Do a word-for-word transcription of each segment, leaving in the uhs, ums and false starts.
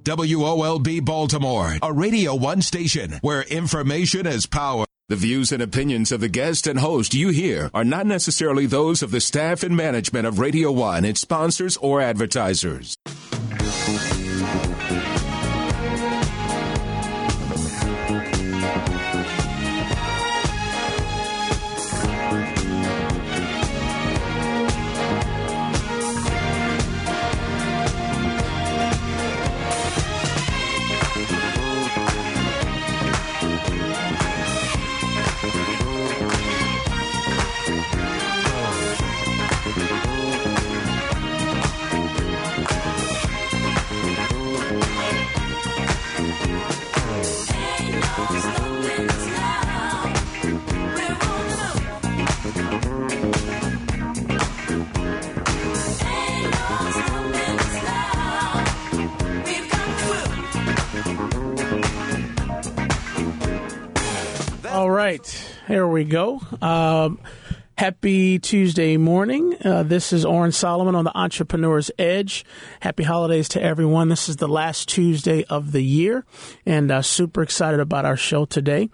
W O L B Baltimore, a Radio one station where information is power. The views and opinions of the guest and host you hear are not necessarily those of the staff and management of Radio one, its sponsors, or advertisers. All right, here we go. Um, happy Tuesday morning. Uh, this is Orrin Solomon on the Entrepreneur's Edge. Happy holidays to everyone. This is the last Tuesday of the year, and uh, super excited about our show today.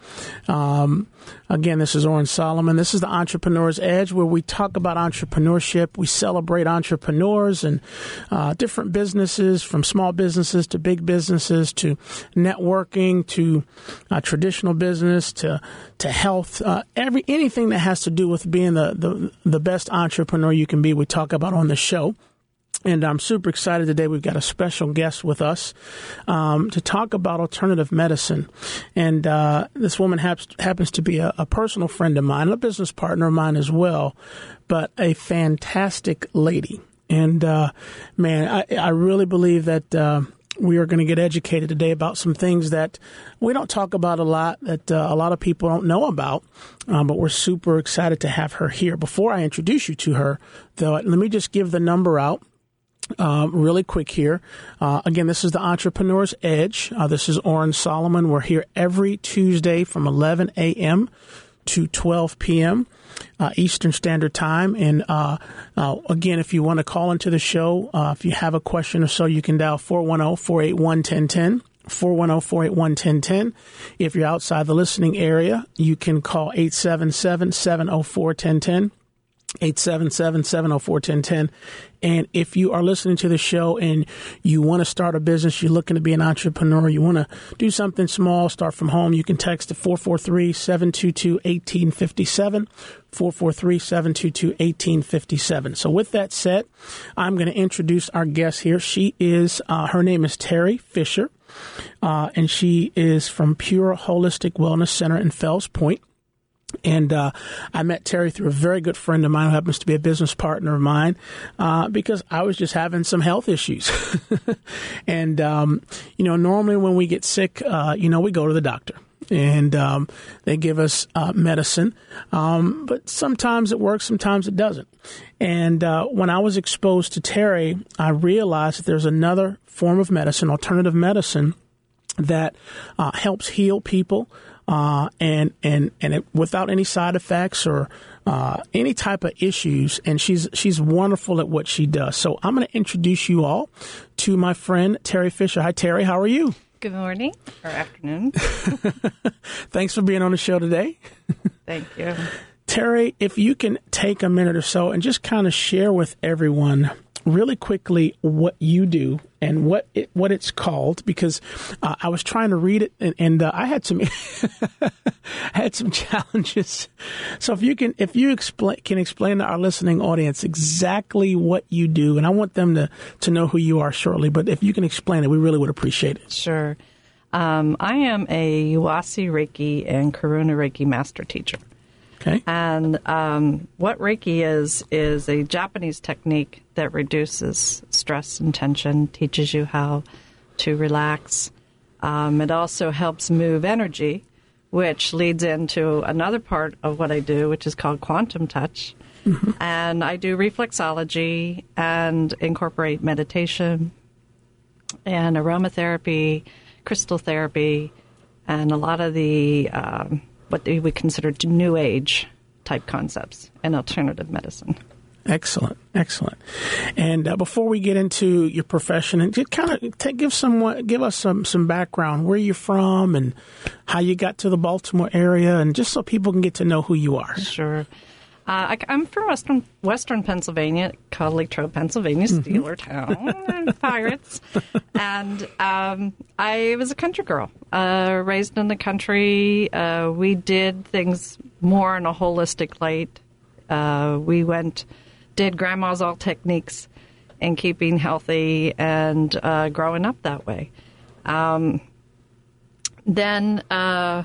Um, Again, this is Orrin Solomon. This is the Entrepreneur's Edge, where we talk about entrepreneurship. We celebrate entrepreneurs and uh, different businesses, from small businesses to big businesses to networking to uh, traditional business to to health. Uh, every anything that has to do with being the, the the best entrepreneur you can be, we talk about on the show. And I'm super excited today. We've got a special guest with us um, to talk about alternative medicine. And uh, this woman haps, happens to be a, a personal friend of mine, a business partner of mine as well, but a fantastic lady. And, uh, man, I, I really believe that uh, we are going to get educated today about some things that we don't talk about a lot, that uh, a lot of people don't know about, um, but we're super excited to have her here. Before I introduce you to her, though, let me just give the number out. Uh, really quick here. Uh, again, this is the Entrepreneur's Edge. Uh, this is Orrin Solomon. We're here every Tuesday from eleven a.m. to twelve p.m. Uh, Eastern Standard Time. And uh, uh, again, if you want to call into the show, uh, if you have a question or so, you can dial four one zero, four eight one, one zero one zero. four one zero, four eight one, one zero one zero. If you're outside the listening area, you can call eight seven seven, seven zero four, one zero one zero. eight seven seven, seven zero four, one zero one zero. And if you are listening to the show and you want to start a business, you're looking to be an entrepreneur, you want to do something small, start from home, you can text at four four three, seven two two, one eight five seven, four four three, seven two two, one eight five seven. So with that said, I'm going to introduce our guest here. She is, uh, her name is Terry Fisher, uh, and she is from Pure Holistic Wellness Center in Fells Point. And uh, I met Terry through a very good friend of mine who happens to be a business partner of mine uh, because I was just having some health issues. and, um, you know, normally when we get sick, uh, you know, we go to the doctor. And um, they give us uh, medicine. Um, but sometimes it works, sometimes it doesn't. And uh, when I was exposed to Terry, I realized that there's another form of medicine, alternative medicine, that uh, helps heal people. Uh, and, and, and it, without any side effects or, uh, any type of issues. And she's, she's wonderful at what she does. So I'm going to introduce you all to my friend, Terry Fisher. Hi, Terry. How are you? Good morning or afternoon. Thanks for being on the show today. Thank you. Terry, if you can take a minute or so and just kind of share with everyone really quickly what you do and what it, what it's called, because uh, I was trying to read it and, and uh, I had some I had some challenges. So if you can if you explain can explain to our listening audience exactly what you do, and I want them to to know who you are shortly, but if you can explain it, we really would appreciate it. Sure. Um, I am a Iwasi Reiki and Karuna Reiki master teacher. Okay. And um, what Reiki is, is a Japanese technique that reduces stress and tension, teaches you how to relax. Um, it also helps move energy, which leads into another part of what I do, which is called quantum touch. Mm-hmm. And I do reflexology and incorporate meditation and aromatherapy, crystal therapy, and a lot of the um, what we consider new age type concepts in alternative medicine. Excellent, excellent. And uh, before we get into your profession, and just kind of take, give some give us some some background, where you're from, and how you got to the Baltimore area, and just so people can get to know who you are. Sure. Uh, I, I'm from Western Western Pennsylvania, called Latrobe, Pennsylvania, Steeler mm-hmm. town, and Pirates. And um, I was a country girl, uh, raised in the country. Uh, we did things more in a holistic light. Uh, we went, did grandma's all techniques in keeping healthy and uh, growing up that way. Um, then uh,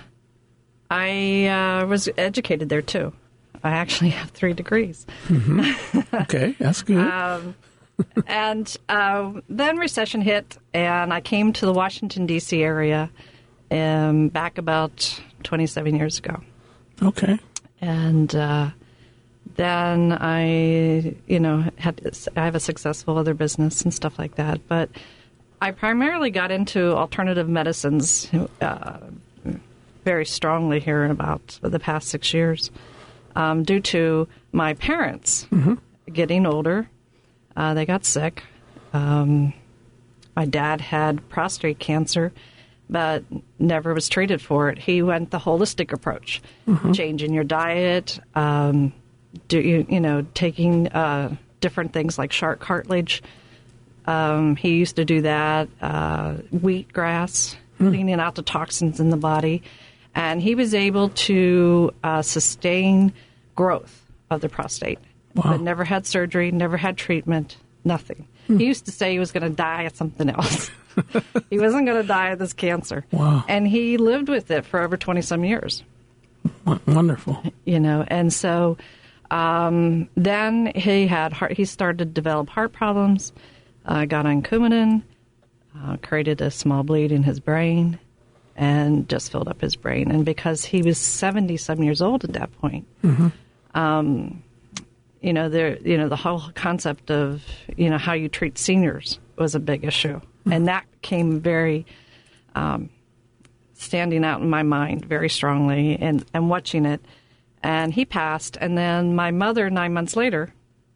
I uh, was educated there too. I actually have three degrees. Mm-hmm. Okay, that's good. um, and uh, then recession hit, and I came to the Washington, D C area um, back about twenty-seven years ago. Okay. And uh, then I, you know, had I have a successful other business and stuff like that. But I primarily got into alternative medicines uh, very strongly here in about the past six years. Um, due to my parents mm-hmm. getting older. Uh, they got sick. Um, my dad had prostate cancer, but never was treated for it. He went the holistic approach, mm-hmm. changing your diet, um, do you, you know, taking uh, different things like shark cartilage. Um, he used to do that, uh, wheatgrass, mm. cleaning out the toxins in the body. And he was able to uh, sustain growth of the prostate, wow. but never had surgery, never had treatment, nothing. Hmm. He used to say he was going to die of something else. He wasn't going to die of this cancer. Wow. And he lived with it for over twenty-some years. Wonderful. You know, and so um, then he had heart, he started to develop heart problems, uh, got on Coumadin, uh, created a small bleed in his brain, and just filled up his brain. And because he was seventy-some years old at that point, mm-hmm. um, you know, there, you know, the whole concept of, you know, how you treat seniors was a big issue. Mm-hmm. And that came very um, standing out in my mind very strongly and, and watching it. And he passed. And then my mother, nine months later,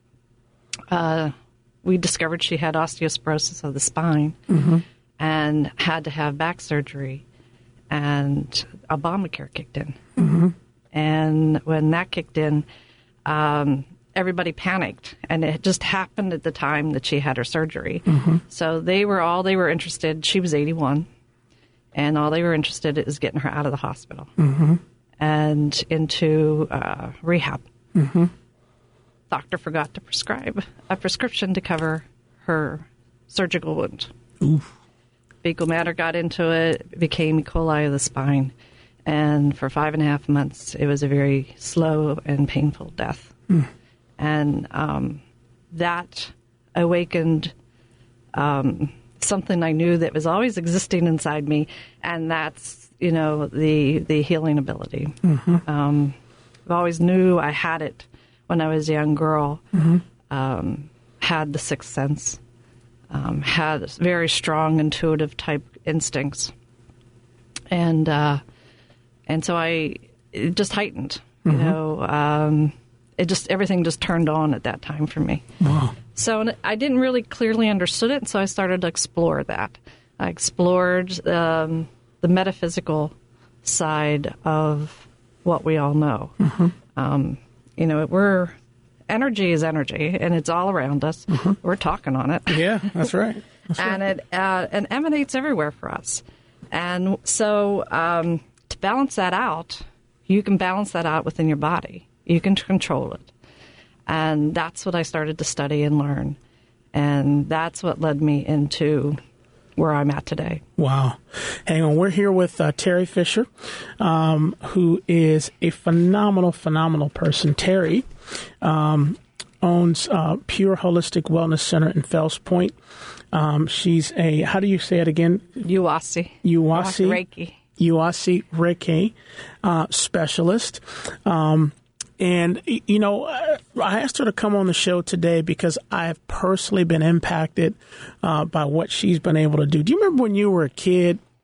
uh, we discovered she had osteoporosis of the spine mm-hmm. and had to have back surgery. And Obamacare kicked in. Mm-hmm. And when that kicked in, um, everybody panicked. And it just happened at the time that she had her surgery. Mm-hmm. So they were all they were interested. She was eighty-one. And all they were interested in is getting her out of the hospital mm-hmm. and into uh, rehab. Mm-hmm. Doctor forgot to prescribe a prescription to cover her surgical wound. Oof. Fecal matter got into it, became E. coli of the spine. And for five and a half months, it was a very slow and painful death. Mm. And um, that awakened um, something I knew that was always existing inside me, and that's, you know, the, the healing ability. Mm-hmm. Um, I always knew I had it when I was a young girl, mm-hmm. um, had the sixth sense. Um, had very strong intuitive type instincts, and uh, and so I it just heightened. You mm-hmm. know, um, it just everything just turned on at that time for me. Wow. So I didn't really clearly understood it, so I started to explore that. I explored um, the metaphysical side of what we all know. Mm-hmm. Um, you know, we're. Energy is energy, and it's all around us. Mm-hmm. We're talking on it. Yeah, that's right. That's and right. it uh, and emanates everywhere for us. And so um, to balance that out, you can balance that out within your body. You can control it. And that's what I started to study and learn. And that's what led me into where I'm at today. Wow. Hang on. We're here with uh, Terry Fisher, um, who is a phenomenal, phenomenal person. Terry um, owns uh, Pure Holistic Wellness Center in Fells Point. Um, she's a, how do you say it again? Uwasi. Uwasi. Reiki. Uwasi Reiki uh, specialist. Um, and, you know, I asked her to come on the show today because I have personally been impacted uh, by what she's been able to do. Do you remember when you were a kid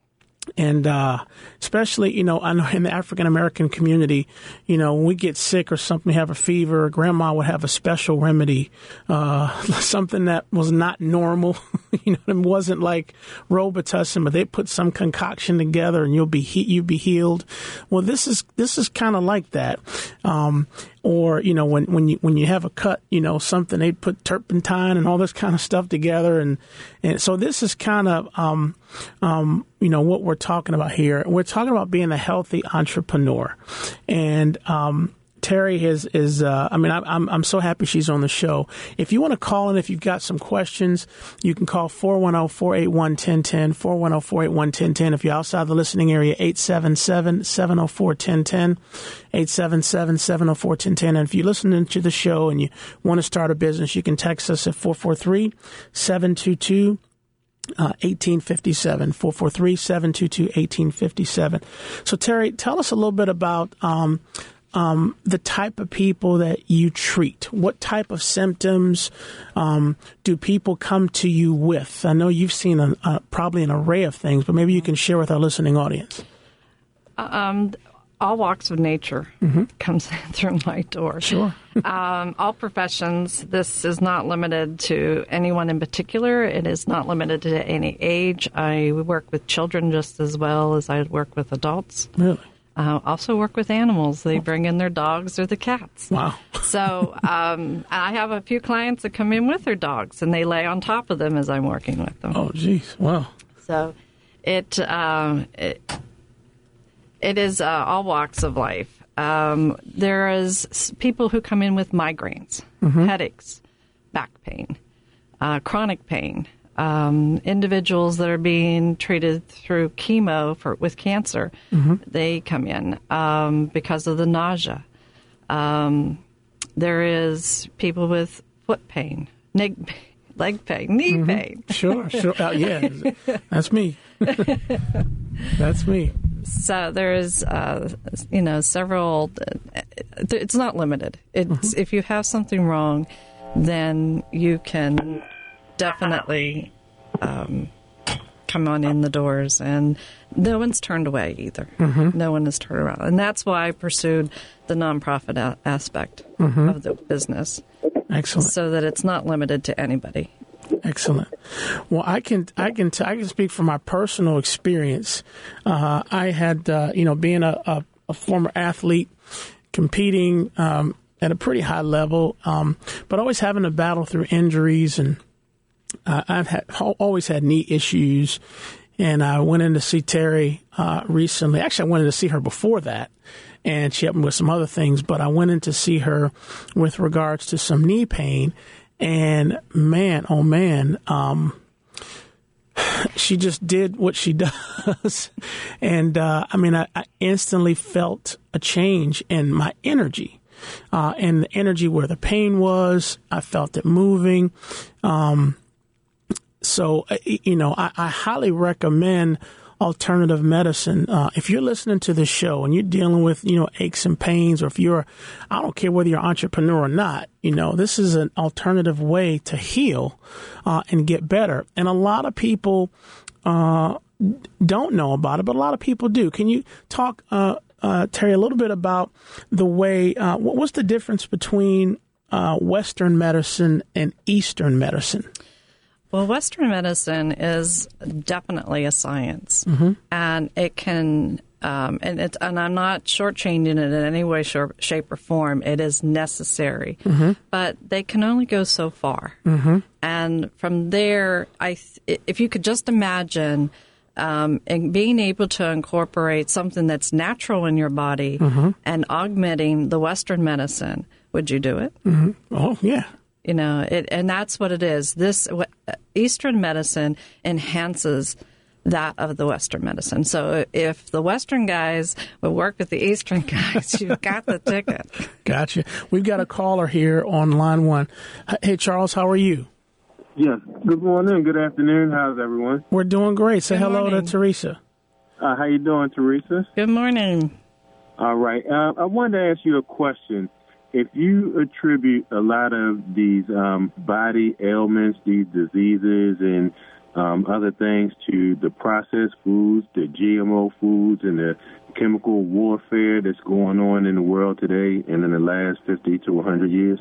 And uh, especially, you know, I know in the African American community, you know, when we get sick or something, have a fever, grandma would have a special remedy, uh, something that was not normal. You know, it wasn't like Robitussin, but they put some concoction together and you'll be he- you'll be healed. Well, this is this is kind of like that. Um, or, you know, when, when you when you have a cut, you know, something, they put turpentine and all this kind of stuff together. And, and so this is kind of, um, um, you know, what we're talking about here. We're talking about being a healthy entrepreneur. And um, Terry is, is uh, I mean, I, I'm I'm so happy she's on the show. If you want to call in, if you've got some questions, you can call four one zero, four eight one, one zero one zero, four one zero, four eight one, one zero one zero. If you're outside the listening area, eight seven seven, seven zero four, one zero one zero, eight seven seven, seven zero four, one zero one zero. And if you're listening to the show and you want to start a business, you can text us at four four three, seven two two, Uh, eighteen fifty-seven, four four three, seven two two, eighteen fifty-seven. So, Terry, tell us a little bit about um, um, the type of people that you treat. What type of symptoms um, do people come to you with? I know you've seen a, a, probably an array of things, but maybe you can share with our listening audience. Um, all walks of nature mm-hmm. comes through my door. Sure. um, all professions. This is not limited to anyone in particular. It is not limited to any age. I work with children just as well as I work with adults. Really? Uh, also work with animals. They bring in their dogs or the cats. Wow. So um, I have a few clients that come in with their dogs, and they lay on top of them as I'm working with them. Oh, geez. Wow. So it... Um, it It is uh, all walks of life. Um, there is people who come in with migraines, mm-hmm. headaches, back pain, uh, chronic pain, um, individuals that are being treated through chemo for with cancer. Mm-hmm. They come in um, because of the nausea. Um, there is people with foot pain, leg, leg pain, knee mm-hmm. pain. Sure, sure. Uh, yeah, that's me. That's me. So there's, uh, you know, several. Uh, it's not limited. It's mm-hmm. if you have something wrong, then you can definitely um, come on in the doors, and no one's turned away either. Mm-hmm. No one is turned around, and that's why I pursued the nonprofit a- aspect mm-hmm. of the business. Excellent. So that it's not limited to anybody. Excellent. Well, I can I can t- I can speak from my personal experience. Uh, I had uh, you know being a, a, a former athlete, competing um, at a pretty high level, um, but always having to battle through injuries, and uh, I've had always had knee issues. And I went in to see Terry uh, recently. Actually, I went in to see her before that, and she helped me with some other things. But I went in to see her with regards to some knee pain. And man, oh man, um, she just did what she does. And, uh, I mean, I, I instantly felt a change in my energy, uh, and the energy where the pain was. I felt it moving. Um, so, you know, I, I highly recommend alternative medicine. Uh, if you're listening to this show and you're dealing with, you know, aches and pains, or if you're, I don't care whether you're an entrepreneur or not, you know, this is an alternative way to heal uh, and get better. And a lot of people uh, don't know about it, but a lot of people do. Can you talk, uh, uh, Terry, a little bit about the way, uh, what, what's the difference between uh, Western medicine and Eastern medicine? Well, Western medicine is definitely a science, mm-hmm. and it can, um, and it, and I'm not shortchanging it in any way, shape, or form. It is necessary, mm-hmm. but they can only go so far, mm-hmm. and from there, I, if you could just imagine, um, and being able to incorporate something that's natural in your body mm-hmm. and augmenting the Western medicine, would you do it? Mm-hmm. Oh, yeah. You know, it, and that's what it is. This Eastern medicine enhances that of the Western medicine. So if the Western guys would work with the Eastern guys, you've got the ticket. Gotcha. We've got a caller here on line one. Hey, Charles, how are you? Yes. Good morning. Good afternoon. How's everyone? We're doing great. Say Good hello morning. to Teresa. Uh, how you doing, Teresa? Good morning. All right. Uh, I wanted to ask you a question. If you attribute a lot of these um, body ailments, these diseases, and um, other things to the processed foods, the G M O foods, and the chemical warfare that's going on in the world today and in the last fifty to one hundred years?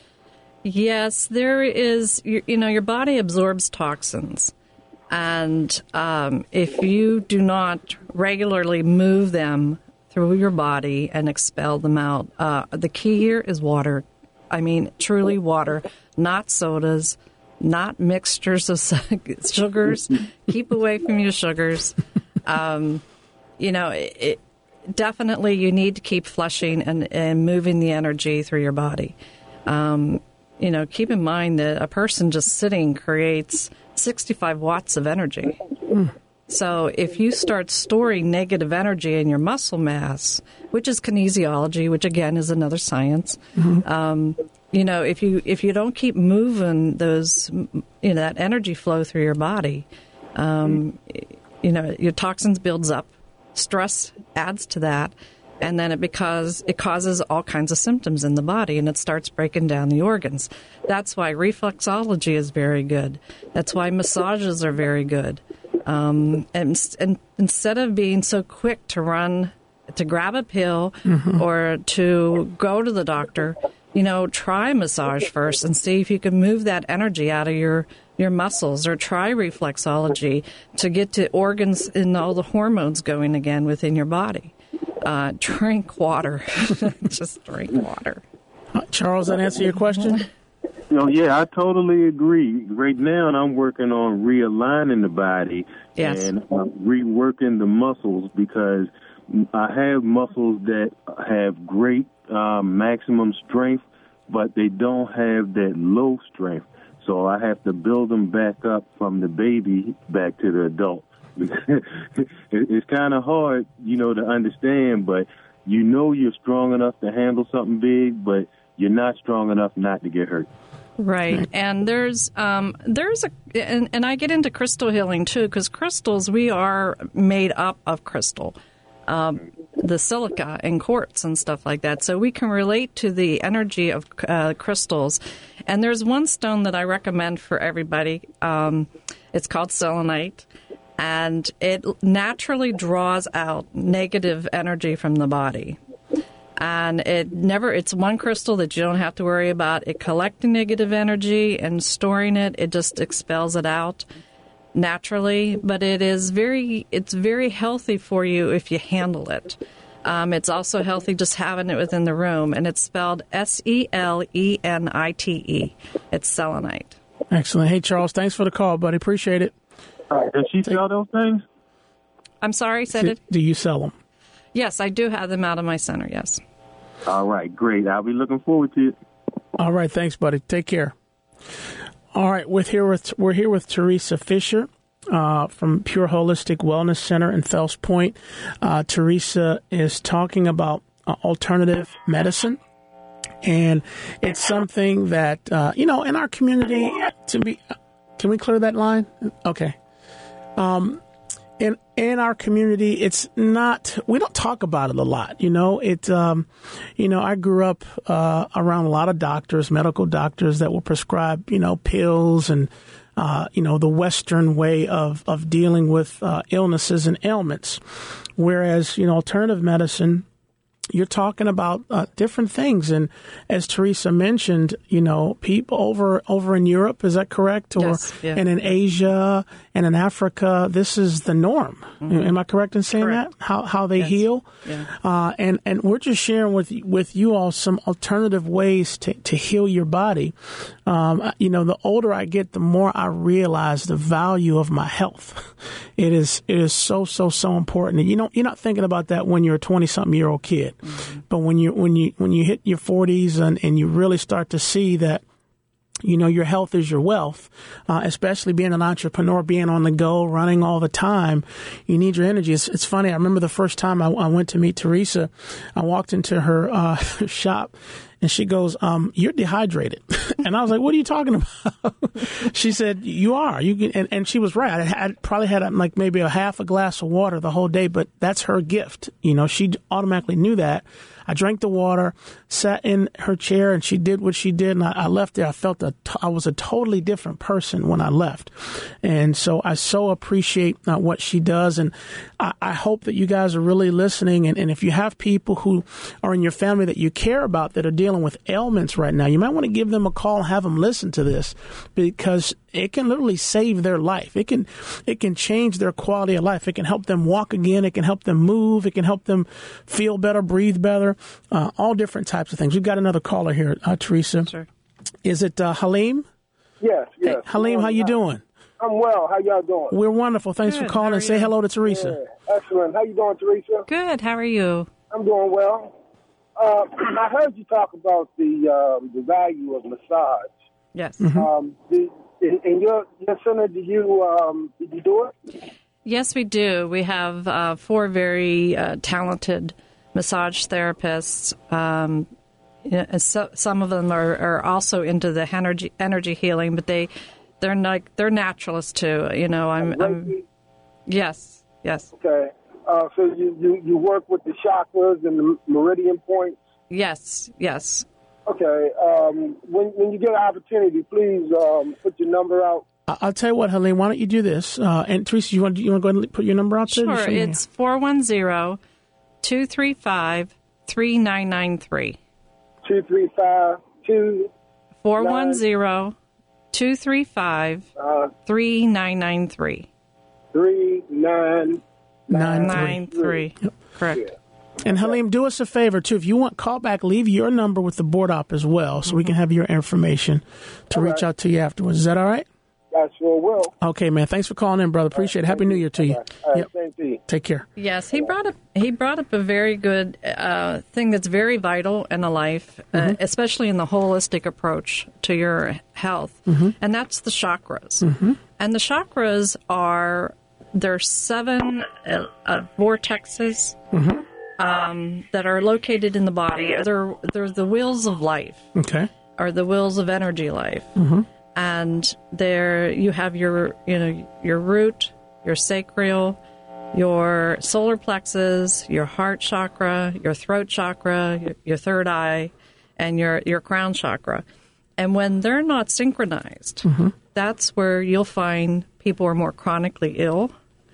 Yes, there is. You, you know, your body absorbs toxins. And um, if you do not regularly move them through your body and expel them out, uh, the key here is water. I mean, truly water, not sodas, not mixtures of sugars. Keep away from your sugars. Um, you know, it, it, definitely you need to keep flushing and, and moving the energy through your body. Um, you know, keep in mind that a person just sitting creates sixty-five watts of energy. Mm. So if you start storing negative energy in your muscle mass, which is kinesiology, which again is another science, mm-hmm. um, you know, if you if you don't keep moving those, you know, that energy flow through your body, um, you know, your toxins builds up, stress adds to that, and then it because it causes all kinds of symptoms in the body, and it starts breaking down the organs. That's why reflexology is very good. That's why massages are very good. Um, and, and instead of being so quick to run, to grab a pill mm-hmm. or to go to the doctor, you know, try massage first and see if you can move that energy out of your, your muscles, or try reflexology to get to organs and all the hormones going again within your body. Uh, drink water. Just drink water. Uh, Charles, that answer your question? No, yeah, I totally agree. Right now, I'm working on realigning the body yes. and uh, reworking the muscles, because I have muscles that have great uh, maximum strength, but they don't have that low strength. So I have to build them back up from the baby back to the adult. It's kind of hard, you know, to understand, but you know you're strong enough to handle something big, but you're not strong enough not to get hurt. Right. And there's um, there's a and, and I get into crystal healing too, because crystals, we are made up of crystal, um, the silica and quartz and stuff like that. So we can relate to the energy of uh, crystals. And there's one stone that I recommend for everybody. Um, it's called selenite. And it naturally draws out negative energy from the body. And it never, it's one crystal that you don't have to worry about it collecting negative energy and storing it. It just expels it out naturally. But it is very, it's very healthy for you if you handle it. Um, it's also healthy just having it within the room. And it's spelled S E L E N I T E. It's selenite. Excellent. Hey, Charles, thanks for the call, buddy. Appreciate it. Does she sell those things? I'm sorry, said it? Do you sell them? Yes, I do have them out of my center, yes. All right, great. I'll be looking forward to it. All right, thanks, buddy. Take care. All right, we're here with, we're here with Teresa Fisher uh, from Pure Holistic Wellness Center in Fells Point. Uh, Teresa is talking about uh, alternative medicine. And it's something that, uh, you know, in our community, to be, can we clear that line? Okay. Um, in, in our community, it's not, we don't talk about it a lot, you know, it, um, you know, I grew up, uh, around a lot of doctors, medical doctors that will prescribe, you know, pills and, uh, you know, the Western way of, of dealing with, uh, illnesses and ailments. Whereas, you know, alternative medicine, you're talking about uh, different things. And as Teresa mentioned, you know, people over over in Europe, is that correct? Or yes, yeah. And in Asia and in Africa, this is the norm. Mm-hmm. Am I correct in saying correct. that? How how they yes. heal? Yeah. Uh, and, and we're just sharing with with you all some alternative ways to, to heal your body. Um, you know, the older I get, the more I realize the value of my health. It is it is so, so, so important. And you know, you're not thinking about that when you're a twenty-something-year-old kid. Mm-hmm. But when you when you when you hit your forties and, and you really start to see that, you know, your health is your wealth, uh, especially being an entrepreneur, being on the go, running all the time, you need your energy. It's, it's funny. I remember the first time I, I went to meet Teresa, I walked into her uh, shop And she goes, um, you're dehydrated. And I was like, what are you talking about? She said, you are. You can, and, and she was right. I, had, I probably had like maybe a half a glass of water the whole day, but that's her gift. You know, she automatically knew that. I drank the water, sat in her chair, and she did what she did. And I, I left there. I felt a t- I was a totally different person when I left. And so I so appreciate uh, what she does. And I, I hope that you guys are really listening. And, and if you have people who are in your family that you care about that are dealing with ailments right now, you might want to give them a call and have them listen to this, because it can literally save their life. It can, it can change their quality of life. It can help them walk again. It can help them move. It can help them feel better, breathe better, uh, all different types of things. We've got another caller here, uh, Teresa. Sure. Is it uh, Halim? Yes, yes. Hey, Halim, how you doing? I'm well. How y'all doing? We're wonderful. Thanks Good. for calling. How are And say you? hello to Teresa. Yeah, excellent. How you doing, Teresa? Good. How are you? I'm doing well. Uh, I heard you talk about the um, the value of massage. Yes. Mm-hmm. Um, the, in, in your your center, do you um, did you do it? Yes, we do. We have uh, four very uh, talented massage therapists. Um, yeah, so, some of them are, are also into the energy energy healing, but they they're like they're naturalists too. You know, I'm, I'm yes, yes, Okay. Uh, so you, you, you work with the chakras and the meridian points. yes, yes. Okay. Um, when when you get an opportunity, please um, put your number out. I- I'll tell you what, Halim, why don't you do this? Uh, and Teresa, you want, you want to go ahead and put your number out there? Sure. It's four one zero, two three five, three nine nine three. Two three five two four one zero, two three five, uh, three nine nine three. three nine Nine, Nine three. Correct. And Halim, do us a favor, too. If you want call back, leave your number with the board op as well, so mm-hmm. we can have your information to all reach right. out to you afterwards. Is that all right? I sure will. Okay, man. Thanks for calling in, brother. Appreciate it. Happy New Year to you. All right, Yep. same to you. Take care. Yes, he brought up he brought up a very good uh, thing that's very vital in a life, mm-hmm. uh, especially in the holistic approach to your health, mm-hmm. and that's the chakras. Mm-hmm. And the chakras are there's seven uh, uh, vortexes mm-hmm. um, that are located in the body. They're they're the wheels of life. Okay. Or the wheels of energy life. Mm-hmm. And there you have your, you know, your root, your sacral, your solar plexus, your heart chakra, your throat chakra, your, your third eye, and your, your crown chakra. And when they're not synchronized, mm-hmm. that's where you'll find people are more chronically ill.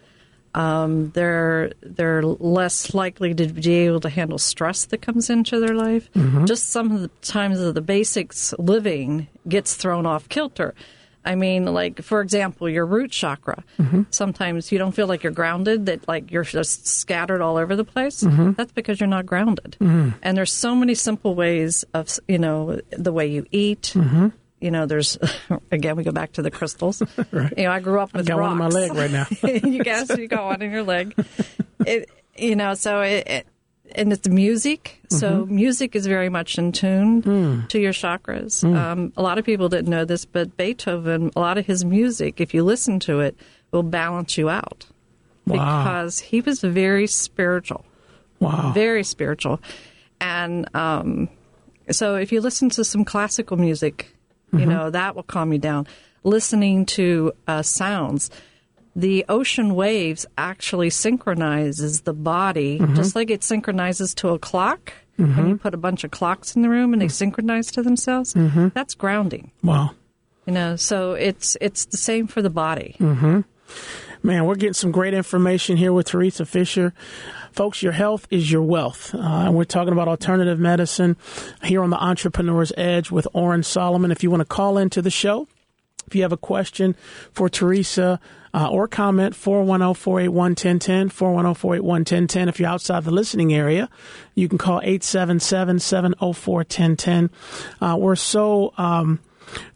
Um, they're they're less likely to be able to handle stress that comes into their life. Mm-hmm. Just some of the times of the basics living gets thrown off kilter. I mean, like, for example, your root chakra. Mm-hmm. Sometimes you don't feel like you're grounded, that like you're just scattered all over the place. Mm-hmm. That's because you're not grounded. Mm-hmm. And there's so many simple ways of, you know, the way you eat. Mm-hmm. You know, there's, again, we go back to the crystals. Right. You know, I grew up with I got rocks. one in my leg right now. You guess you got one in your leg. It, you know, so it, it and it's music. Mm-hmm. So music is very much in tune mm. to your chakras. Mm. Um, a lot of people didn't know this, but Beethoven, a lot of his music, if you listen to it, will balance you out. Wow. Because he was very spiritual. Wow. Very spiritual. And um, so if you listen to some classical music, you mm-hmm. know, that will calm you down. Listening to uh, sounds, the ocean waves actually synchronizes the body, mm-hmm. just like it synchronizes to a clock. Mm-hmm. When you put a bunch of clocks in the room and they synchronize to themselves, mm-hmm. that's grounding. Wow. You know, so it's it's the same for the body. Mm-hmm. Man, we're getting some great information here with Teresa Fisher. Folks, your health is your wealth. Uh, and we're talking about alternative medicine here on the Entrepreneur's Edge with Oren Solomon. If you want to call into the show, if you have a question for Teresa uh, or comment, four one zero, four eight one, one zero one zero, four one zero, four eight one, one zero one zero. If you're outside the listening area, you can call eight seven seven, seven zero four, one zero one zero. Uh, we're so... Um,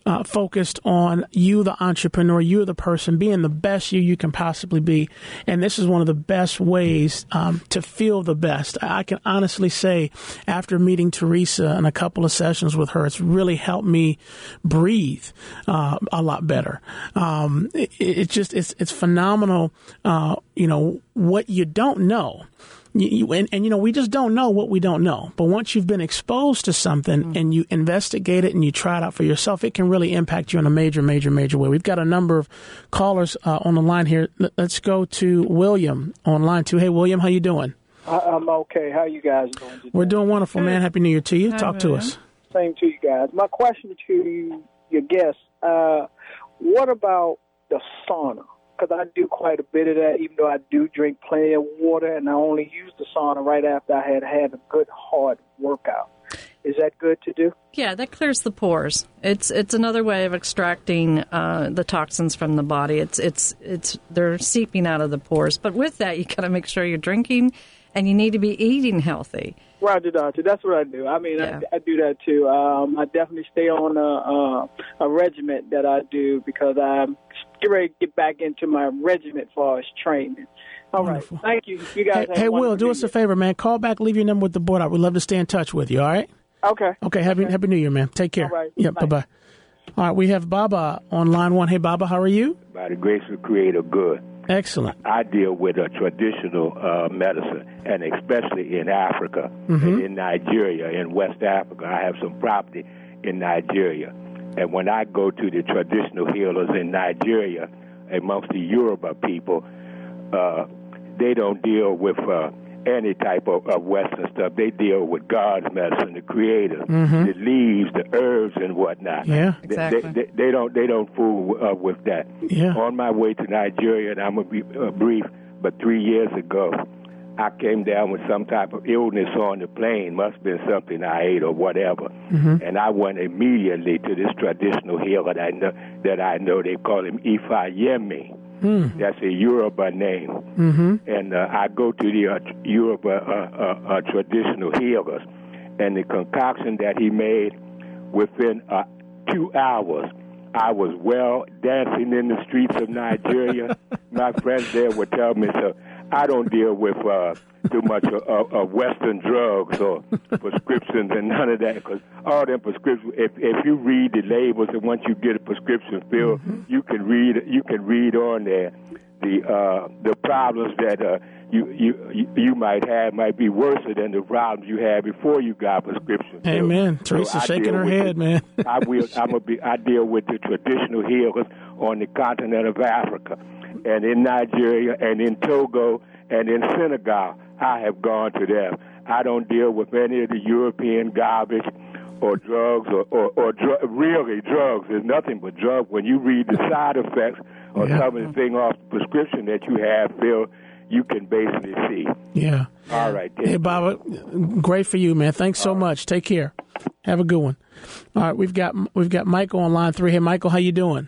uh, focused on you, the entrepreneur, you, the person, being the best you you can possibly be. And this is one of the best ways um, to feel the best. I can honestly say, after meeting Teresa and a couple of sessions with her, it's really helped me breathe uh, a lot better. Um, it, it just it's it's phenomenal. Uh, you know what you don't know. You, you, and, and, you know, we just don't know what we don't know. But once you've been exposed to something mm-hmm. and you investigate it and you try it out for yourself, it can really impact you in a major, major, major way. We've got a number of callers uh, on the line here. Let's go to William on line two. Hey, William, how you doing? I'm okay. How you guys doing today? We're doing wonderful, man. Happy New Year to you. Hi, Talk William. to us. Same to you guys. My question to you, your guests, uh, what about the sauna? Because I do quite a bit of that, even though I do drink plenty of water, and I only use the sauna right after I had had a good hard workout. Is that good to do? Yeah, that clears the pores. It's it's another way of extracting uh, the toxins from the body. It's it's it's they're seeping out of the pores. But with that, you got to make sure you're drinking, and you need to be eating healthy. Roger, doctor. That's what I do. I mean, Yeah. I, I do that too. Um, I definitely stay on a, a, a regiment that I do because I'm getting ready to get back into my regiment as far as training. All Wonderful. right. Thank you. You guys Hey, have hey a Will, wonderful do us a year. favor, man. Call back, leave your number with the board out. We'd love to stay in touch with you, all right? Okay. Okay, happy, happy New Year, man. Take care. All right. Yeah, Bye. bye-bye. All right, we have Baba on line one. Hey, Baba, how are you? By the grace of Creator, good. Excellent. I deal with a traditional uh, medicine, and especially in Africa, Mm-hmm. and in Nigeria, in West Africa. I have some property in Nigeria. And when I go to the traditional healers in Nigeria, amongst the Yoruba people, uh, they don't deal with uh, any type of, of Western stuff. They deal with God's medicine, the Creator, Mm-hmm. the leaves, the herbs, and whatnot. Yeah. They- Exactly. They, they, they don't. They don't fool uh, with that. Yeah. On my way to Nigeria, and I'm gonna be uh, brief, but three years ago, I came down with some type of illness on the plane. Must have been something I ate or whatever. Mm-hmm. And I went immediately to this traditional healer that I know. That I know they call him Ifayemi. Mm. That's a Yoruba name. Mm-hmm. And uh, I go to the uh, Yoruba uh, uh, uh, traditional healers, and the concoction that he made, within uh, two hours, I was well dancing in the streets of Nigeria. My friends there would tell me, so I don't deal with uh, too much of, of, of Western drugs or prescriptions and none of that, because all them prescriptions, if if you read the labels and once you get a prescription filled, mm-hmm. you can read you can read on there the uh, the problems that uh, you, you you might have might be worse than the problems you had before you got prescription filled. Amen. So Teresa I shaking deal her with head, the- man. I will. I'm a be. I deal with the traditional healers on the continent of Africa, and in Nigeria, and in Togo, and in Senegal. I have gone to them. I don't deal with any of the European garbage or drugs or or, or dr- really drugs. There's nothing but drugs. When you read the side effects or Yeah. some of the thing off the prescription that you have filled, you can basically see. Yeah. All right. Hey, Baba, great for you, man. Thanks so much. Take care. Have a good one. All right, we've got we've got Michael on line three. Hey, Michael, how you doing?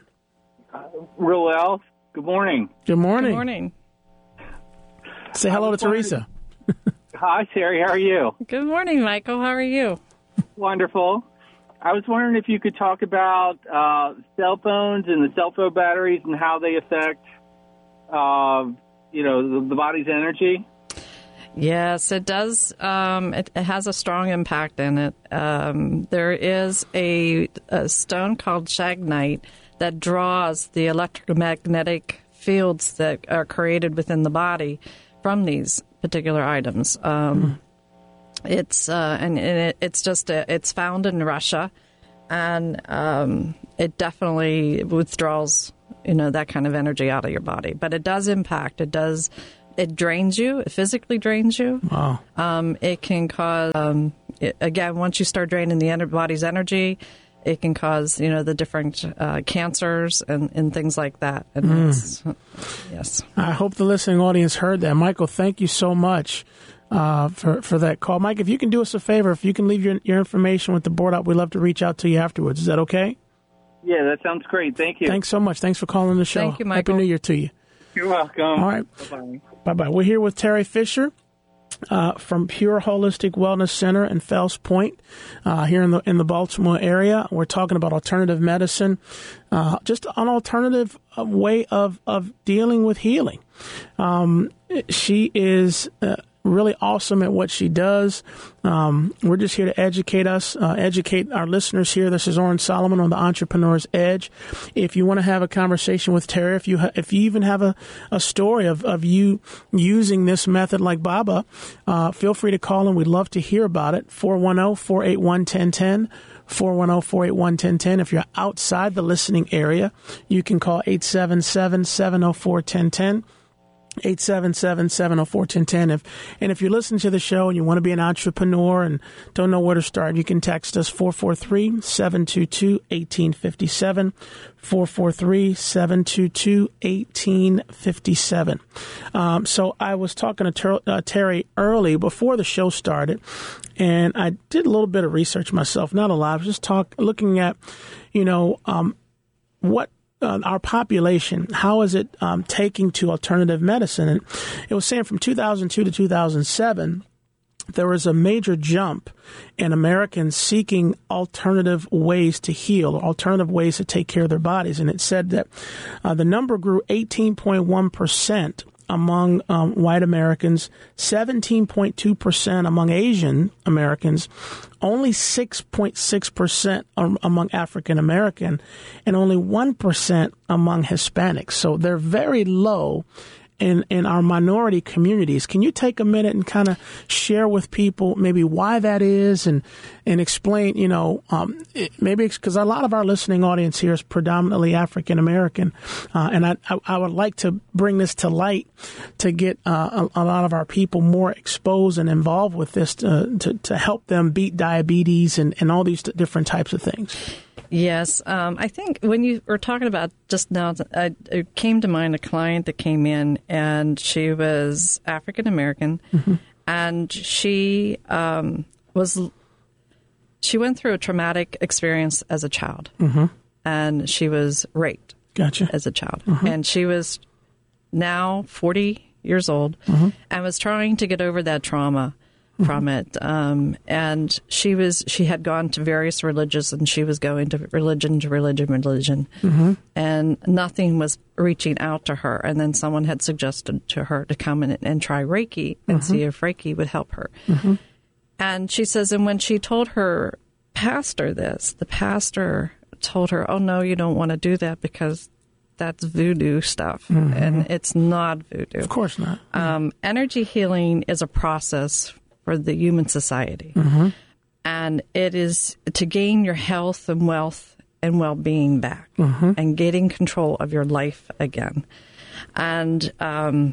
Real well. Good morning. Good morning. Good morning. Say hello to Teresa. Hi, Terry. How are you? Good morning, Michael. How are you? Wonderful. I was wondering if you could talk about uh, cell phones and the cell phone batteries and how they affect, uh, you know, the, the body's energy. Yes, it does. Um, it, it has a strong impact in it. Um, there is a, a stone called shagnite that draws the electromagnetic fields that are created within the body from these particular items. Um, mm. It's uh, and, and it, it's just a, it's found in Russia, and um, it definitely withdraws, you know, that kind of energy out of your body. But it does impact. It does. It drains you. It physically drains you. Wow. Um, it can cause, um, it, again, once you start draining the ener- body's energy, it can cause, you know, the different uh, cancers and, and things like that. And Mm. it's, yes. I hope the listening audience heard that. Michael, thank you so much uh, for, for that call. Mike, if you can do us a favor, if you can leave your, your information with the board up, we'd love to reach out to you afterwards. Is that okay? Yeah, that sounds great. Thank you. Thanks so much. Thanks for calling the show. Thank you, Michael. Happy New Year to you. You're welcome. All right. Bye-bye. Bye-bye. We're here with Terry Fisher. Uh, from Pure Holistic Wellness Center in Fells Point, uh, here in the in the Baltimore area. We're talking about alternative medicine, uh, just an alternative way of of dealing with healing. Um, she is Uh, really awesome at what she does. Um, we're just here to educate us, uh, educate our listeners here. This is Oren Solomon on the Entrepreneur's Edge. If you want to have a conversation with Terry, if you ha- if you even have a, a story of, of you using this method like Baba, uh, feel free to call and we'd love to hear about it. four one zero, four eight one, one zero one zero. four one zero, four eight one, one zero one zero. If you're outside the listening area, you can call eight seven seven, seven zero four, one zero one zero. eight seven seven, seven zero four, one zero one zero. If, and if you're listening to the show and you want to be an entrepreneur and don't know where to start, you can text us four four three, seven two two, one eight five seven, four four three, seven two two, one eight five seven. Um, so I was talking to Ter- uh, Terry early before the show started, and I did a little bit of research myself, not a lot. I was just talk, looking at, you know, um, what Uh, our population, how is it um, taking to alternative medicine? And it was saying from two thousand two to two thousand seven, there was a major jump in Americans seeking alternative ways to heal, alternative ways to take care of their bodies. And it said that uh, the number grew eighteen point one percent among um, white Americans, seventeen point two percent among Asian Americans, only six point six percent among African American, and only one percent among Hispanics. So they're very low in, in our minority communities. Can you take a minute and kind of share with people maybe why that is, and and explain, you know, um, it, maybe because a lot of our listening audience here is predominantly African American, uh, and I, I I would like to bring this to light to get uh, a, a lot of our people more exposed and involved with this to to, to help them beat diabetes and, and all these different types of things. Yes. Um, I think when you were talking about just now, I, it came to mind a client that came in, and she was African American, mm-hmm. and she um, was she went through a traumatic experience as a child, mm-hmm. and she was raped gotcha. as a child. Mm-hmm. And she was now forty years old, mm-hmm. and was trying to get over that trauma from mm-hmm. it. Um, and she was, she had gone to various religions, and she was going to religion to religion, religion, mm-hmm. and nothing was reaching out to her. And then someone had suggested to her to come in and try Reiki and mm-hmm. see if Reiki would help her. Mm-hmm. And she says, and when she told her pastor this, the pastor told her, oh, no, you don't want to do that because that's voodoo stuff, mm-hmm. and it's not voodoo. Of course not. Mm-hmm. Um, energy healing is a process for the human society. Mm-hmm. And it is to gain your health and wealth and well-being back, mm-hmm. and getting control of your life again. And, um,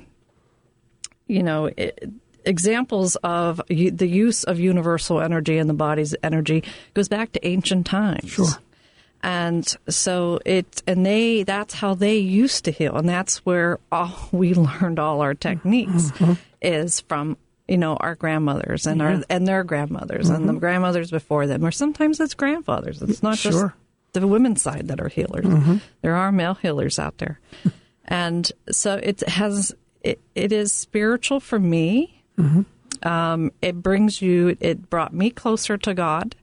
you know, it, examples of u- the use of universal energy in the body's energy goes back to ancient times. Sure. And so it, and they, that's how they used to heal. And that's where all, we learned all our techniques mm-hmm. is from, you know, our grandmothers and yeah. our, and their grandmothers mm-hmm. and the grandmothers before them, or sometimes it's grandfathers. It's not sure. just the women's side that are healers. Mm-hmm. There are male healers out there. And so it has, it, it is spiritual for me. Mm-hmm. Um, it brings you, it brought me closer to God.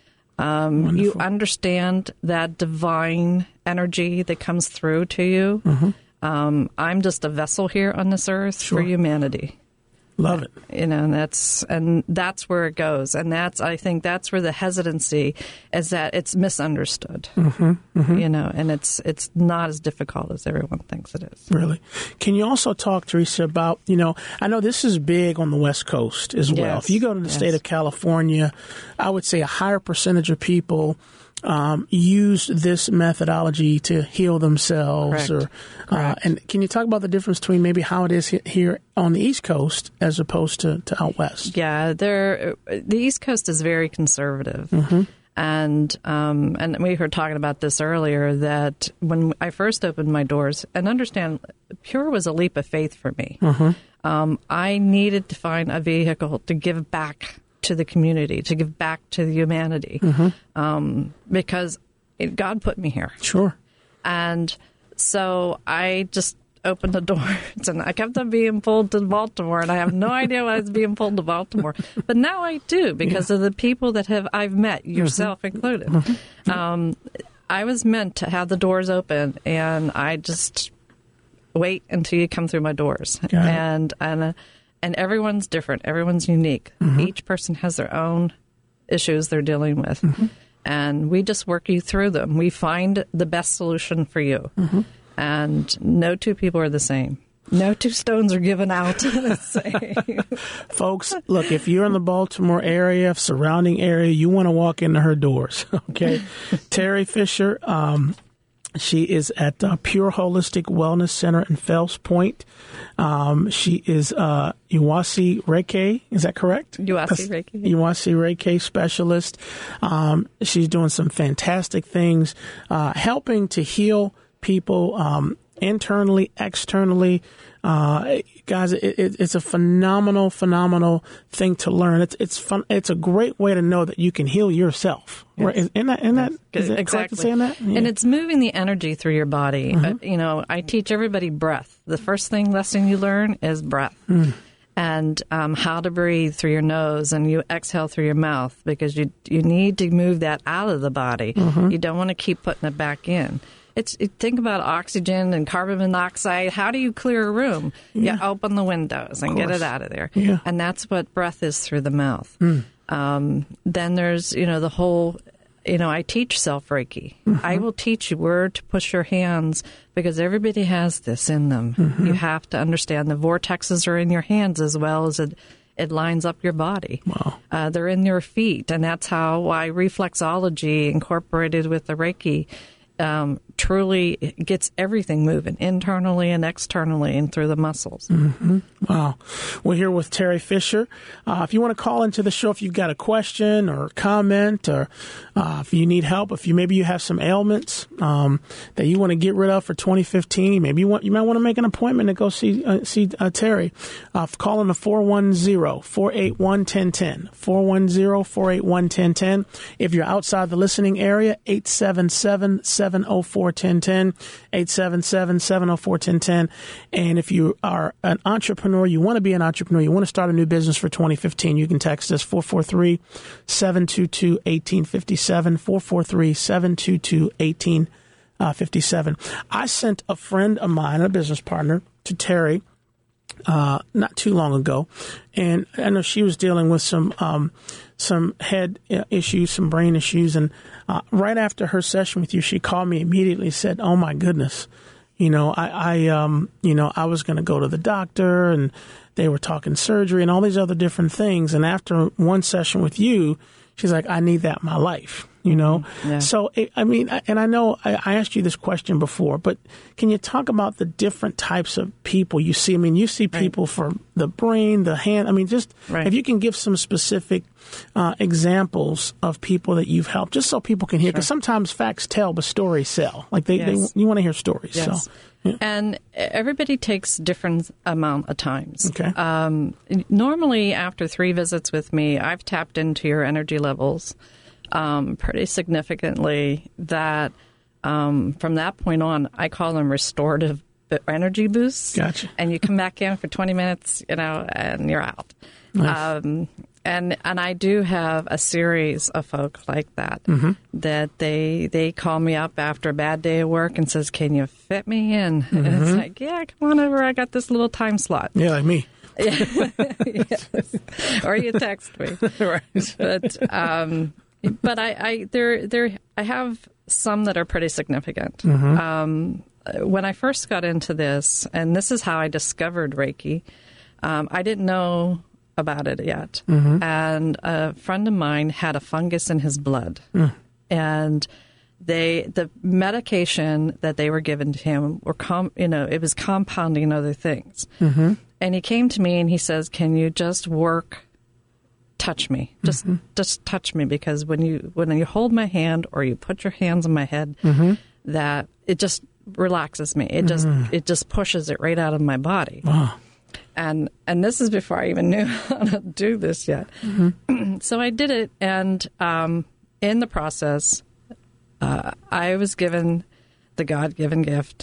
Um, you understand that divine energy that comes through to you. Mm-hmm. Um, I'm just a vessel here on this earth sure. for humanity. Love it. You know, and that's and that's where it goes, and that's I think that's where the hesitancy is, that it's misunderstood. Mm-hmm, mm-hmm. You know, and it's it's not as difficult as everyone thinks it is. Really? Can you also talk, Teresa, about, you know, I know this is big on the West Coast as well. Yes. If you go to the yes. state of California, I would say a higher percentage of people Um, use this methodology to heal themselves. Correct. Or, uh, and can you talk about the difference between maybe how it is here on the East Coast as opposed to, to out West? Yeah, they're, the East Coast is very conservative. Mm-hmm. And um, and we were talking about this earlier, that when I first opened my doors, and understand, Pure was a leap of faith for me. Mm-hmm. Um, I needed to find a vehicle to give back to the community, to give back to the humanity, mm-hmm. um, because it, God put me here. Sure. And so I just open the doors, and I kept on being pulled to Baltimore, and I have no idea why I was being pulled to Baltimore. But now I do, because yeah. of the people that have I've met, yourself mm-hmm. included. Mm-hmm. Um, I was meant to have the doors open, and I just wait until you come through my doors. Got and and uh, and everyone's different. Everyone's unique. Mm-hmm. Each person has their own issues they're dealing with. Mm-hmm. And we just work you through them. We find the best solution for you. Mm-hmm. And no two people are the same. No two stones are given out the same. Folks, look, if you're in the Baltimore area, surrounding area, you want to walk into her doors, okay? Terry Fisher, um, she is at uh, Pure Holistic Wellness Center in Fells Point. Um, she is uh, Iwasi Reiki. Is that correct? Iwasi Reiki. Iwasi Reiki specialist. Um, she's doing some fantastic things, uh, helping to heal people um, internally, externally. Uh, guys, it, it, it's a phenomenal, phenomenal thing to learn. It's it's fun. It's a great way to know that you can heal yourself. Yes. Right? Isn't that, isn't that, is it exactly. correct in saying that? Yeah. And it's moving the energy through your body. Mm-hmm. Uh, you know, I teach everybody breath. The first thing lesson you learn is breath. Mm. And um, how to breathe through your nose, and you exhale through your mouth, because you you need to move that out of the body. Mm-hmm. You don't want to keep putting it back in. It's it, think about oxygen and carbon monoxide. How do you clear a room? Yeah. You open the windows and get it out of there. Yeah. And that's what breath is through the mouth. Mm. Um, then there's, you know, the whole, you know, I teach self-Reiki. Mm-hmm. I will teach you where to push your hands, because everybody has this in them. Mm-hmm. You have to understand the vortexes are in your hands as well as it, it lines up your body. Wow. Uh, they're in your feet, and that's how why reflexology incorporated with the Reiki Um, truly gets everything moving internally and externally and through the muscles. Mm-hmm. Wow. We're here with Terry Fisher. Uh, if you want to call into the show, if you've got a question or comment, or uh, if you need help, if you maybe you have some ailments um, that you want to get rid of for twenty fifteen, maybe you want you might want to make an appointment to go see uh, see uh, Terry. Uh, call in the four one zero, four eight one, one zero one zero, four one zero, four eight one, one zero one zero. If you're outside the listening area, eight seven seven, seven oh four, one zero one zero, eight seven seven, seven oh four, one zero one zero. And if you are an entrepreneur, you want to be an entrepreneur, you want to start a new business for twenty fifteen, you can text us four four three, seven two two, one eight five seven, four four three, seven two two, one eight five seven. I sent a friend of mine, a business partner, to Terry uh, not too long ago, and I know she was dealing with some um, some head issues, some brain issues, and uh, right after her session with you, she called me immediately and said, "Oh my goodness, you know, I, I um, you know, I was going to go to the doctor, and they were talking surgery and all these other different things, and after one session with you, she's like, I need that in my life." You know, yeah. So, it, I mean, and I know I, I asked you this question before, but can you talk about the different types of people you see? I mean, you see people right. for the brain, the hand. I mean, just right. if you can give some specific uh, examples of people that you've helped, just so people can hear, because sure. sometimes facts tell, but stories sell. Like they, yes. they you want to hear stories. Yes. So, yeah. And everybody takes different amount of times. Okay. Um, normally, after three visits with me, I've tapped into your energy levels Um, pretty significantly, that um, from that point on, I call them restorative energy boosts. Gotcha. And you come back in for twenty minutes, you know, and you're out. Nice. Um, and and I do have a series of folk like that, mm-hmm. that they they call me up after a bad day of work and says, "Can you fit me in?" Mm-hmm. And it's like, "Yeah, come on over. I got this little time slot." Yeah, like me. Yes. Or you text me. Right. But um, but I, I there there I have some that are pretty significant. Mm-hmm. Um, when I first got into this, and this is how I discovered Reiki, um, I didn't know about it yet. Mm-hmm. And a friend of mine had a fungus in his blood, mm. and they the medication that they were given to him were com, you know it was compounding other things. Mm-hmm. And he came to me and he says, "Can you just work?" Touch me, just mm-hmm. just touch me, because when you when you hold my hand or you put your hands on my head, mm-hmm. that it just relaxes me. It just mm-hmm. it just pushes it right out of my body. Wow. And and this is before I even knew how to do this yet. Mm-hmm. So I did it, and um, in the process, uh, I was given the God-given gift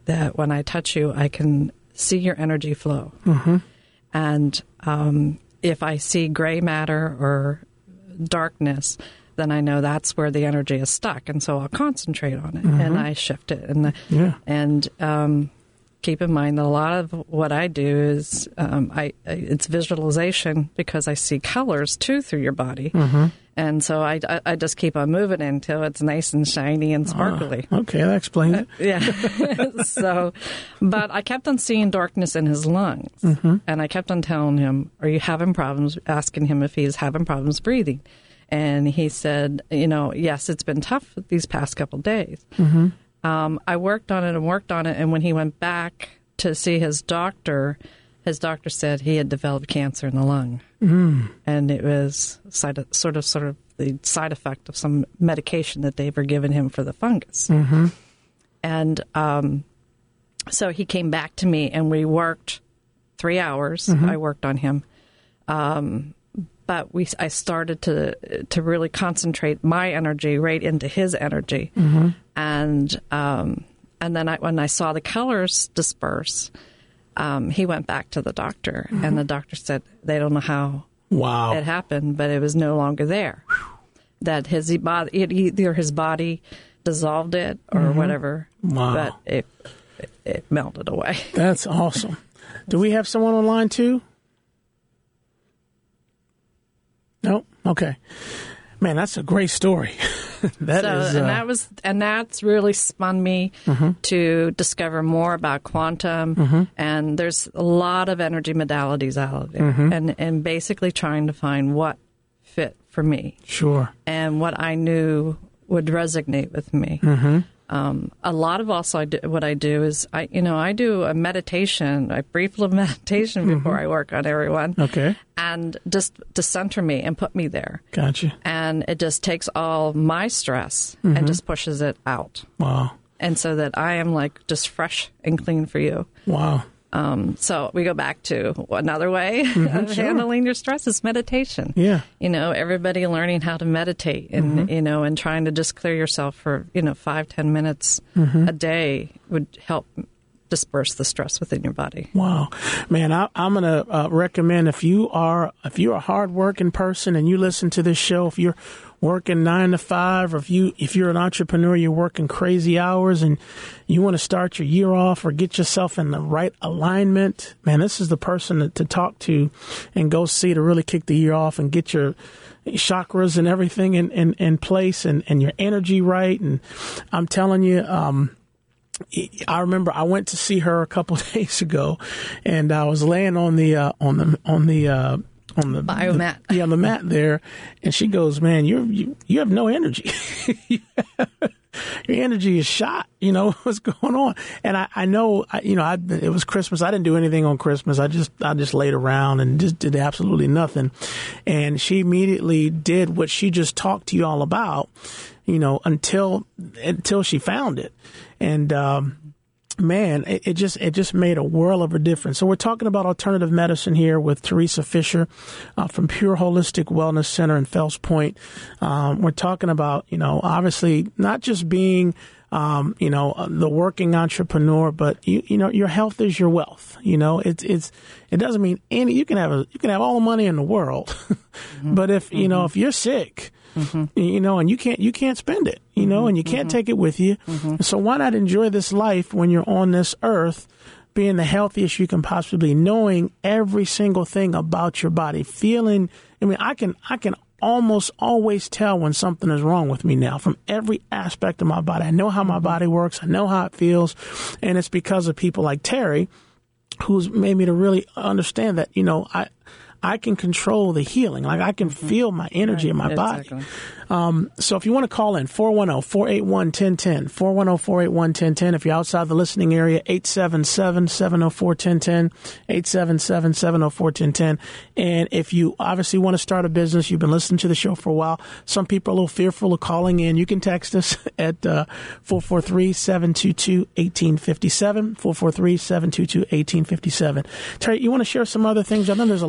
that when I touch you, I can see your energy flow. Mm-hmm. And um, if I see gray matter or darkness, then I know that's where the energy is stuck, and so I'll concentrate on it, mm-hmm. and I shift it. And the, yeah. and um, keep in mind that a lot of what I do is um, I it's visualization, because I see colors too through your body, mm-hmm. and so I, I, I just keep on moving until it's nice and shiny and sparkly. Uh, okay, that explains it. Uh, yeah. So, but I kept on seeing darkness in his lungs, mm-hmm. and I kept on telling him, "Are you having problems?" Asking him if he's having problems breathing. And he said, you know, yes, it's been tough these past couple of days. Mm-hmm. Um, I worked on it and worked on it. And when he went back to see his doctor, his doctor said he had developed cancer in the lung. Mm. And it was side of, sort of sort of the side effect of some medication that they were giving him for the fungus. Mm-hmm. And um, so he came back to me, and we worked three hours. Mm-hmm. I worked on him. Um But we, I started to to really concentrate my energy right into his energy, mm-hmm. and um, and then I, when I saw the colors disperse, um, he went back to the doctor, mm-hmm. and the doctor said they don't know how wow. it happened, but it was no longer there. That his body, it, either his body dissolved it or mm-hmm. whatever, wow. but it, it it melted away. That's awesome. Do we have someone online too? No? Okay. Man, that's a great story. that so, is, and uh, that was, and that's really spun me mm-hmm. to discover more about quantum. Mm-hmm. And there's a lot of energy modalities out there, mm-hmm. and and basically trying to find what fit for me. Sure. And what I knew would resonate with me. Mm-hmm. Um, a lot of also I do, what I do is I, you know, I do a meditation, a brief little meditation before mm-hmm. I work on everyone. Okay. And just to center me and put me there. Gotcha. And it just takes all my stress mm-hmm. and just pushes it out. Wow. And so that I am like just fresh and clean for you. Wow. Um, so we go back to another way mm-hmm, of sure. handling your stress is meditation. Yeah. You know, everybody learning how to meditate and, mm-hmm. you know, and trying to just clear yourself for, you know, five, ten minutes mm-hmm. a day would help disperse the stress within your body. Wow. Man, I, I'm going to uh, recommend if you are, if you're a hardworking person and you listen to this show, if you're working nine to five, or if you, if you're an entrepreneur, you're working crazy hours and you want to start your year off or get yourself in the right alignment, man, this is the person to, to talk to and go see to really kick the year off and get your chakras and everything in, in, in place and, and your energy right. And I'm telling you, um, I remember I went to see her a couple of days ago, and I was laying on the uh, on the on the uh, on the biomat, the, yeah, on the mat there, and she goes, "Man, you're you you have no energy. Your energy is shot. You know what's going on?" And I, I know, I, you know, I, it was Christmas. I didn't do anything on Christmas. I just I just laid around and just did absolutely nothing. And she immediately did what she just talked to you all about, you know, until until she found it. And um, man, it, it just it just made a world of a difference. So we're talking about alternative medicine here with Teresa Fisher uh, from Pure Holistic Wellness Center in Fells Point. Um, we're talking about, you know, obviously not just being Um, you know, the working entrepreneur, but you, you know, your health is your wealth. You know, it's, it's, it doesn't mean any, you can have a, you can have all the money in the world, mm-hmm. but if, you mm-hmm. know, if you're sick, mm-hmm. you know, and you can't, you can't spend it, you know, mm-hmm. and you can't mm-hmm. take it with you. Mm-hmm. So why not enjoy this life when you're on this earth, being the healthiest you can possibly be, knowing every single thing about your body, feeling, I mean, I can, I can almost always tell when something is wrong with me now from every aspect of my body. I know how my body works. I know how it feels. And it's because of people like Terry who's made me to really understand that, you know, I, I can control the healing. Like I can mm-hmm. feel my energy right. in my exactly. body. Um, so if you want to call in, four one zero, four eight one, one zero one zero, four one zero, four eight one, one zero one zero. If you're outside the listening area, eight seven seven, seven zero four, one zero one zero, eight seven seven, seven zero four, one zero one zero. And if you obviously want to start a business, you've been listening to the show for a while, some people are a little fearful of calling in, you can text us at uh, four four three, seven two two, one eight five seven, four four three, seven two two, one eight five seven. Terry, you want to share some other things? I know there's a lot of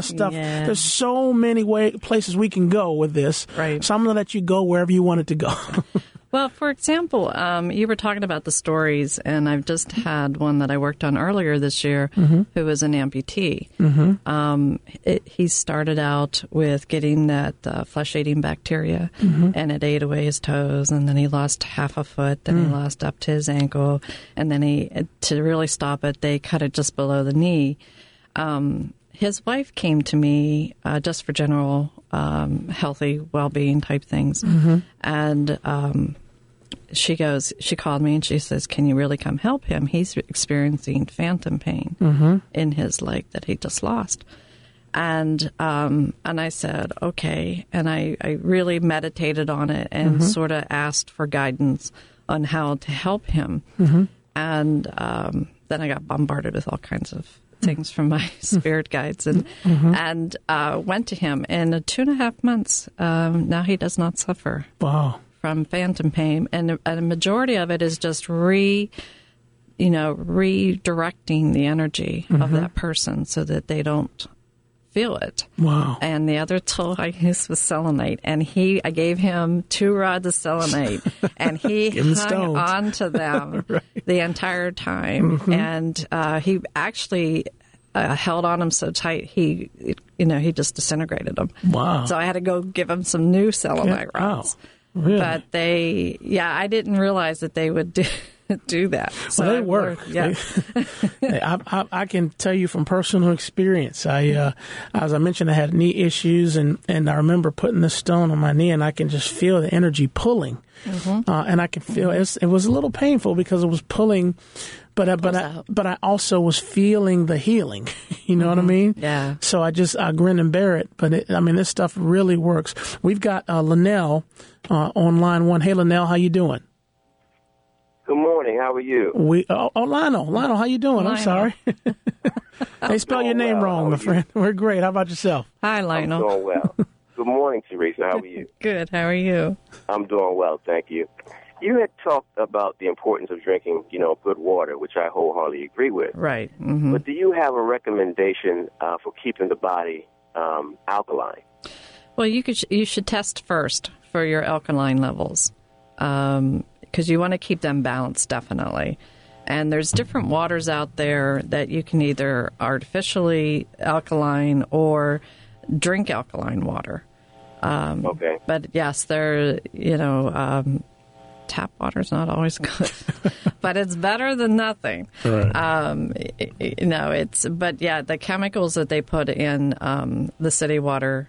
of stuff. Yeah. There's so many way, places we can go with this. Right. So I'm going to let you go wherever you want it to go. Well, for example, um, you were talking about the stories, and I've just had one that I worked on earlier this year mm-hmm. who was an amputee. Mm-hmm. Um, it, he started out with getting that uh, flesh-eating bacteria, mm-hmm. and it ate away his toes, and then he lost half a foot, then mm. he lost up to his ankle, and then he, to really stop it, they cut it just below the knee. Um, his wife came to me uh, just for general um, healthy well-being type things, mm-hmm. and um, she goes, she called me and she says, "Can you really come help him? He's experiencing phantom pain mm-hmm. in his leg that he just lost." And um, and I said, okay, and I, I really meditated on it and mm-hmm. sort of asked for guidance on how to help him, mm-hmm. and um, then I got bombarded with all kinds of things from my spirit guides, and mm-hmm. and uh, went to him. In two and a half months, um, now he does not suffer wow. from phantom pain, and a, a majority of it is just re, you know, redirecting the energy mm-hmm. of that person so that they don't feel it. Wow. And the other tool I used was selenite, and he, I gave him two rods of selenite, and he hung on to them right. the entire time, mm-hmm. and uh, he actually uh, held on them so tight, he, you know, he just disintegrated them. Wow. So I had to go give him some new selenite yeah. rods. Wow. Really? But they, yeah, I didn't realize that they would do do that. So well, they I work. Learned, yeah. they, I, I, I can tell you from personal experience. I, uh, as I mentioned, I had knee issues, and, and I remember putting this stone on my knee, and I can just feel the energy pulling, mm-hmm. uh, and I can feel it, it was a little painful because it was pulling, but I, but I, but I also was feeling the healing. You know mm-hmm. what I mean? Yeah. So I just I grin and bear it. But it, I mean, this stuff really works. We've got uh, Linnell uh, on line one. Hey, Linnell, how you doing? Good morning. How are you? We oh, oh Lionel, Lionel, how you doing? Lionel. I'm sorry. They spell your name well. wrong, my friend. We're great. How about yourself? Hi, Lionel. I'm doing well. Good morning, Teresa. How are you? Good. How are you? I'm doing well, thank you. You had talked about the importance of drinking, you know, good water, which I wholeheartedly agree with. Right. Mm-hmm. But do you have a recommendation uh, for keeping the body um, alkaline? Well, you could you should test first for your alkaline levels. Um, because you want to keep them balanced, definitely. And there's different waters out there that you can either artificially alkaline or drink alkaline water. Um, okay. But yes, they're, you know, um, tap water's not always good, but it's better than nothing. Right. Um, you know, it's, but yeah, the chemicals that they put in um, the city water,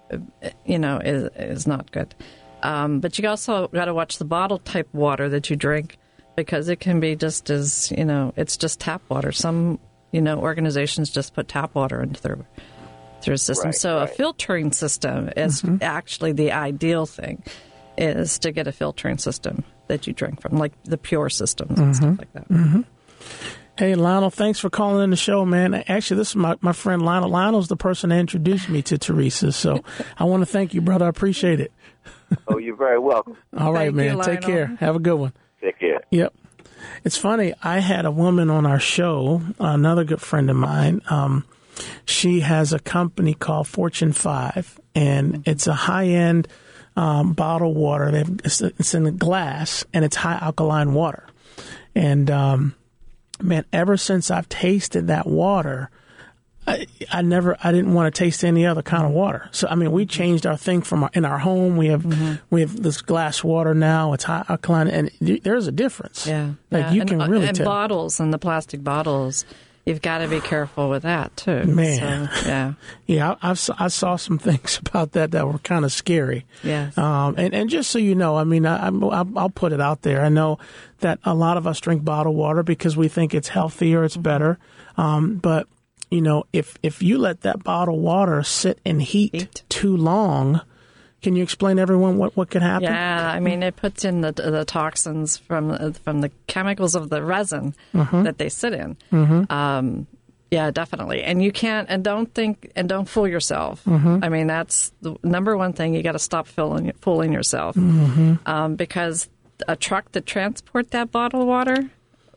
you know, is, is not good. Um, but you also got to watch the bottle type water that you drink, because it can be just as, you know, it's just tap water. Some, you know, organizations just put tap water into their their system. Right, so right. a filtering system is mm-hmm. actually the ideal thing, is to get a filtering system that you drink from, like the Pure systems mm-hmm. and stuff like that. Mm-hmm. Hey, Lionel, thanks for calling in the show, man. Actually, this is my, my friend Lionel. Lionel's the person that introduced me to Teresa, so I want to thank you, brother. I appreciate it. Oh, you're very welcome. All right, Thank man. you, Take care. Have a good one. Take care. Yep. It's funny. I had a woman on our show, another good friend of mine. Um, she has a company called Fortune five, and it's a high-end um, bottled water. They've, it's, it's in a glass, and it's high alkaline water. And, um, man, ever since I've tasted that water, I, I never, I didn't want to taste any other kind of water. So, I mean, we changed our thing from our, in our home. We have, mm-hmm. we have this glass water now. It's high alkaline, and there's a difference. Yeah. Like yeah. you and, can really and tell. And bottles and the plastic bottles, you've got to be careful with that too. Man. So, yeah. Yeah. I, I've, I saw some things about that that were kind of scary. Yes. Um, and, and just so you know, I mean, I, I, I'll put it out there. I know that a lot of us drink bottled water because we think it's healthier, it's better. Um, but you know, if if you let that bottled water sit in heat Heat. too long, can you explain to everyone what, what could happen? Yeah, I mean, it puts in the the toxins from from the chemicals of the resin Mm-hmm. that they sit in. Mm-hmm. Um, yeah, definitely. And you can't, and don't think, and don't fool yourself. Mm-hmm. I mean, that's the number one thing. You got to stop fooling, fooling yourself, Mm-hmm. um, because a truck that transport that bottled water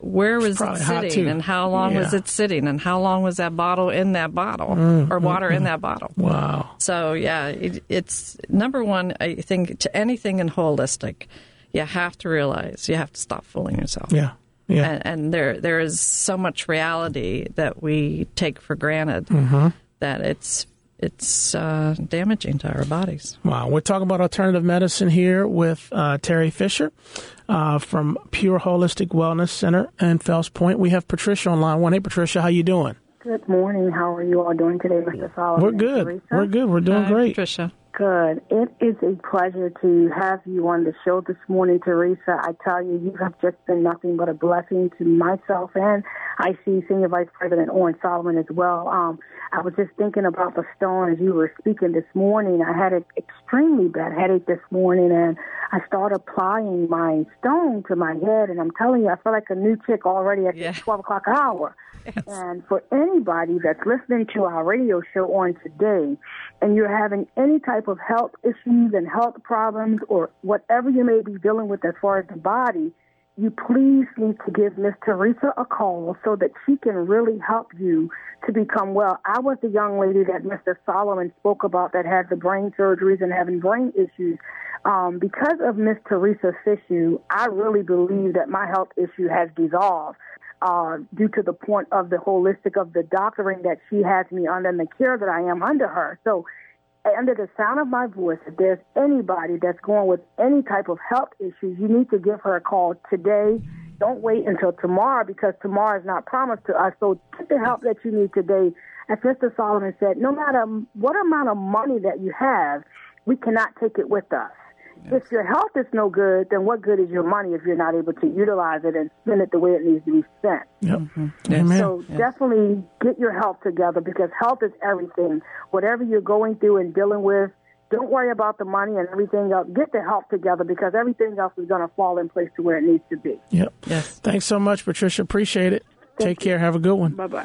where was Probably it hot, sitting too. and how long Yeah. was it sitting and how long was that bottle in that bottle Mm, or water mm, in mm. that bottle. Wow. So, yeah, it, it's number one, I think, to anything in holistic, you have to realize you have to stop fooling yourself. Yeah. Yeah. And, and there there is so much reality that we take for granted Mm-hmm. that it's it's uh, damaging to our bodies. Wow. We're talking about alternative medicine here with uh, Terry Fisher uh, from Pure Holistic Wellness Center in Fells Point. We have Patricia on line one. Hey, Patricia, how you doing? Good morning. How are you all doing today, Mister Solomon? We're good. Teresa? We're good. We're doing Hi, great. Patricia. Good. It is a pleasure to have you on the show this morning, Teresa. I tell you, you have just been nothing but a blessing to myself, and I see Senior Vice President Oren Solomon as well. Um, I was just thinking about the stone as you were speaking this morning. I had an extremely bad headache this morning, and I started applying my stone to my head, and I'm telling you, I feel like a new chick already at Yeah. the twelve o'clock hour. Yes. And for anybody that's listening to our radio show on today, and you're having any type of health issues and health problems or whatever you may be dealing with as far as the body, you please need to give Miss Teresa a call so that she can really help you to become well. I was the young lady that Mister Solomon spoke about that had the brain surgeries and having brain issues. Um, because of Miss Teresa's issue, I really believe that my health issue has dissolved. Uh, due to the point of the holistic of the doctoring that she has me under and the care that I am under her. So under the sound of my voice, if there's anybody that's going with any type of health issues, you need to give her a call today. Don't wait until tomorrow because tomorrow is not promised to us. So get the help that you need today. As Mister Solomon said, no matter what amount of money that you have, we cannot take it with us. If your health is no good, then what good is your money if you're not able to utilize it and spend it the way it needs to be spent? Yep. Mm-hmm. Amen. So Yes. definitely get your health together because health is everything. Whatever you're going through and dealing with, don't worry about the money and everything else. Get the health together because everything else is going to fall in place to where it needs to be. Yep. Yes. Thanks so much, Patricia. Appreciate it. Take care. Have a good one. Bye-bye.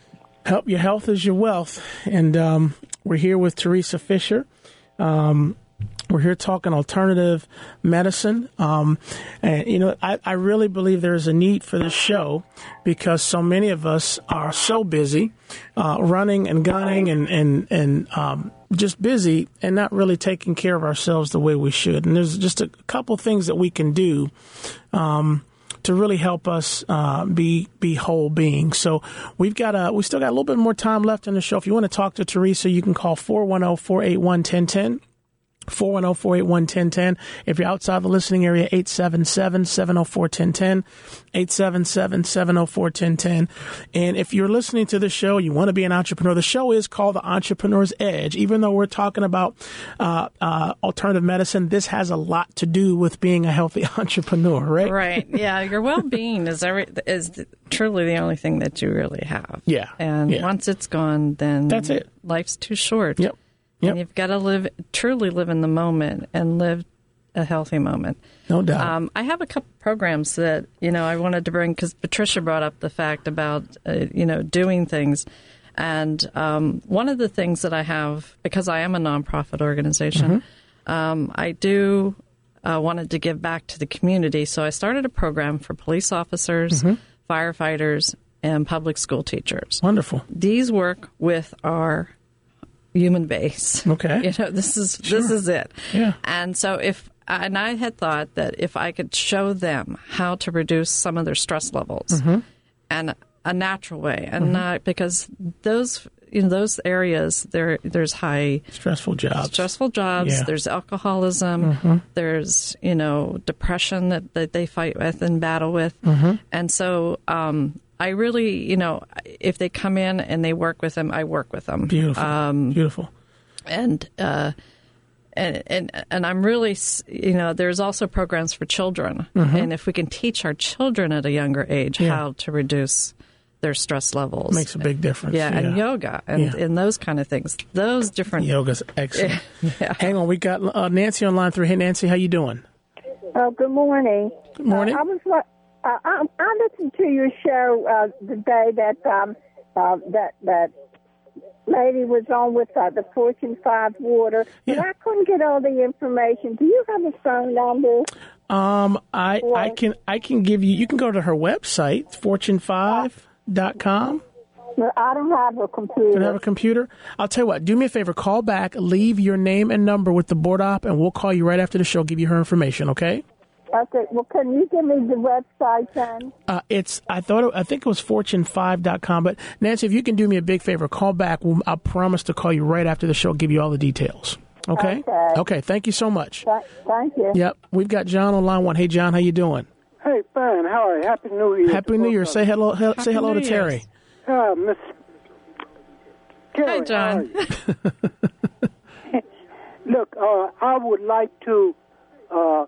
Help your health is your wealth. And um, we're here with Teresa Fisher. Um, we're here talking alternative medicine. Um, and, you know, I, I really believe there is a need for this show because so many of us are so busy uh, running and gunning and, and, and um, just busy and not really taking care of ourselves the way we should. And there's just a couple things that we can do um, to really help us uh, be be whole beings. So we've got a, we still got a little bit more time left in the show. If you want to talk to Teresa, you can call four one zero, four eight one, one zero one zero. four one zero, four eight one, one zero one zero. If you're outside the listening area, eight seven seven, seven zero four, one zero one zero, eight seven seven, seven zero four, one zero one zero. And if you're listening to the show, you want to be an entrepreneur, the show is called The Entrepreneur's Edge. Even though we're talking about uh, uh, alternative medicine, this has a lot to do with being a healthy entrepreneur, right? Right. Yeah. Your well-being is every, is truly the only thing that you really have. Yeah. And Yeah. once it's gone, then That's it. Life's too short. Yep. Yep. And you've got to live, truly live in the moment and live a healthy moment. No doubt. Um, I have a couple programs that, you know, I wanted to bring because Patricia brought up the fact about, uh, you know, doing things. And um, one of the things that I have, because I am a nonprofit organization, mm-hmm. um, I do uh, wanted to give back to the community. So I started a program for police officers, mm-hmm. firefighters, and public school teachers. Wonderful. These work with our human base. Okay. You know, this is Sure. this is it. Yeah. And so if and I had thought that if I could show them how to reduce some of their stress levels Mm-hmm. and a natural way and Mhm. not because those in those areas there there's high Stressful jobs. stressful jobs, Yeah. there's alcoholism, Mhm. there's, you know, depression that, that they fight with and battle with. Mhm. And so um I really, you know, if they come in and they work with them, I work with them. Beautiful. Um, Beautiful. And, uh, and, and, and I'm really, you know, there's also programs for children. Mhm. And if we can teach our children at a younger age Yeah. how to reduce their stress levels. Makes a big difference. Yeah, and Yeah. yoga and, Yeah. and those kind of things. Those different. Yoga's excellent. Yeah. Hang on. We got uh, Nancy on line three. Hey, Nancy, how you doing? Uh, good morning. Good morning. Uh, I was wa- uh, I, I listened to your show uh, the day that um, uh, that that lady was on with uh, the Fortune five water, but Yeah. I couldn't get all the information. Do you have a phone number? Um, I I can I can give you. You can go to her website, fortune five dot com. Well, I don't have a computer. Don't have a computer? I'll tell you what. Do me a favor. Call back. Leave your name and number with the board op, and we'll call you right after the show. Give you her information. Okay? Okay. Well, can you give me the website then? Uh, it's. I thought. It, I think it was fortune five dot com. But Nancy, if you can do me a big favor, call back. We'll, I'll promise to call you right after the show. Give you all the details. Okay. Okay. Okay. Thank you so much. Th- thank you. Yep. We've got John on line one. Hey, John. How you doing? Hey, fine. How are you? Happy New Year. Happy New Year. Say hello. He, say hello New to Year's. Terry. Uh, Miss Terry, Hi, John. how are you? Look, uh, I would like to uh,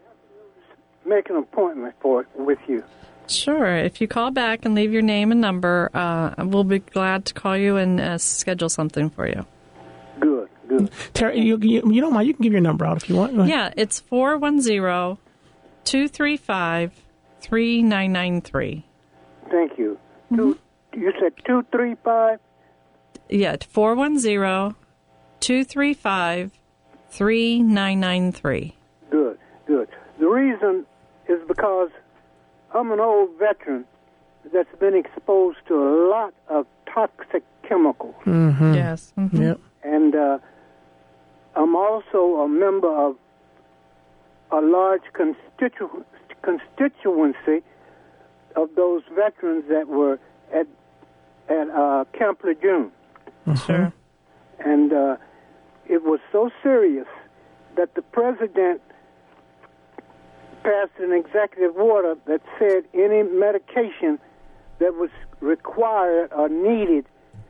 make an appointment for with you. Sure. If you call back and leave your name and number, uh, we'll be glad to call you and uh, schedule something for you. Good, good. Terry, you, you, you don't mind. You can give your number out if you want. Go ahead. Yeah, it's four one zero, two three five, three nine nine three. Thank you. Two, you said two three five. Yeah, four one zero, two three five, three nine nine three. Good, good. The reason is because I'm an old veteran that's been exposed to a lot of toxic chemicals. Mm-hmm. Yes. Mm-hmm. Yep. And uh, I'm also a member of a large constitu- constituency of those veterans that were at at uh, Camp Lejeune. Sure. And uh, it was so serious that the president passed an executive order that said any medication that was required or needed,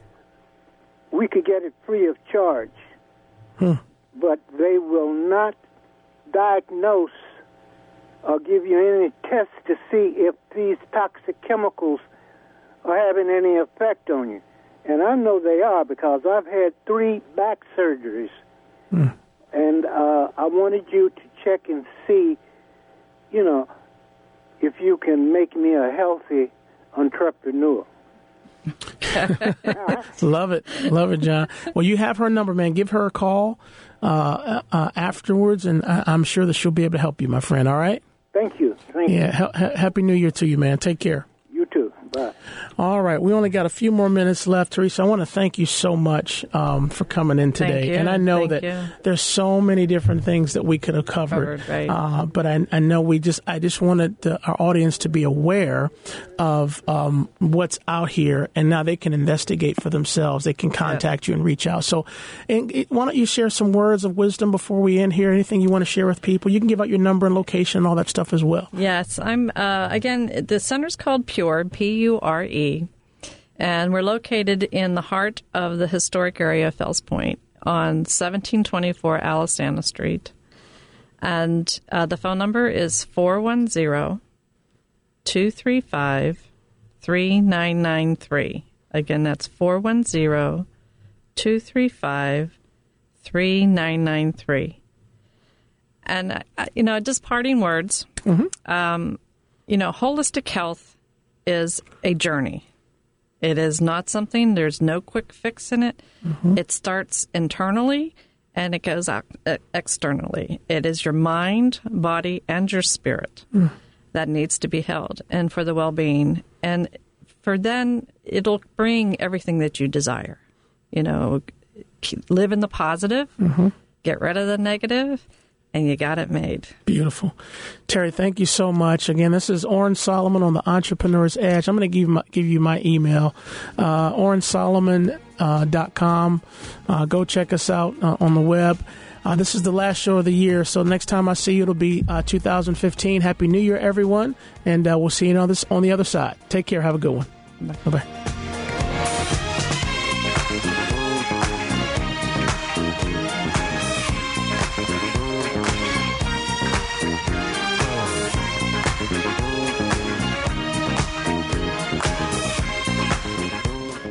we could get it free of charge. Hmm. But they will not diagnose or give you any tests to see if these toxic chemicals are having any effect on you. And I know they are because I've had three back surgeries. Hmm. And uh, I wanted you to check and see, you know, if you can make me a healthy entrepreneur. Love it. Love it, John. Well, you have her number, man. Give her a call uh, uh, afterwards, and I- I'm sure that she'll be able to help you, my friend. All right? Thank you. Thank Yeah. you. Ha- ha- Happy New Year to you, man. Take care. You too. Bye. All right. We only got a few more minutes left, Teresa. I want to thank you so much um, for coming in today. Thank you. And I know Thank that you. there's so many different things that we could have covered. Covered, right. uh, but I, I know we just, I just wanted the, our audience to be aware of um, what's out here, and now they can investigate for themselves. They can contact you and reach out. So, and, it- why don't you share some words of wisdom before we end here? Anything you want to share with people? You can give out your number and location and all that stuff as well. Yes, I'm, uh, again, the center's called Pure, P U R E, and we're located in the heart of the historic area of Fells Point on seventeen twenty-four Alisana Street. And uh, the phone number is four one zero, two three five, three nine nine three. Again, that's four one zero, two three five, three nine nine three. And, uh, you know, just parting words, um, you know, holistic health is a journey. It is not something, there's no quick fix in it. It starts internally and it goes out uh, externally. It is your mind, body, and your spirit that needs to be held, and for the well-being. And for then, it'll bring everything that you desire. You know, keep, live in the positive, get rid of the negative, and you got it made. Beautiful. Terry, thank you so much. Again, this is Oren Solomon on the Entrepreneur's Edge. I'm going to give, my, give you my email, uh, oren solomon dot com. Uh, go check us out uh, on the web. Uh, this is the last show of the year, so next time I see you, it'll be uh, two thousand fifteen. Happy New Year, everyone, and uh, we'll see you on, this, on the other side. Take care. Have a good one. Bye. Bye-bye.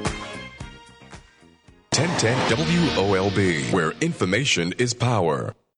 ten ten W O L B, where information is power.